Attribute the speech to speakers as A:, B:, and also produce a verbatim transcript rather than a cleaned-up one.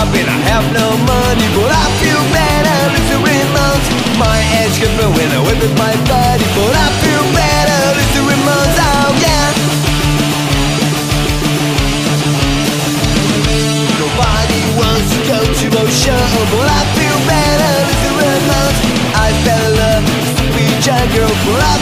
A: shopping, I have no money, but I feel better Luther Ramones. My ex-girlfriend when I whip with my body, but I feel better Luther Ramones. Oh yeah. Nobody wants to go to a show, but I feel better Luther Ramones. I fell in love with a stupid young girl, but I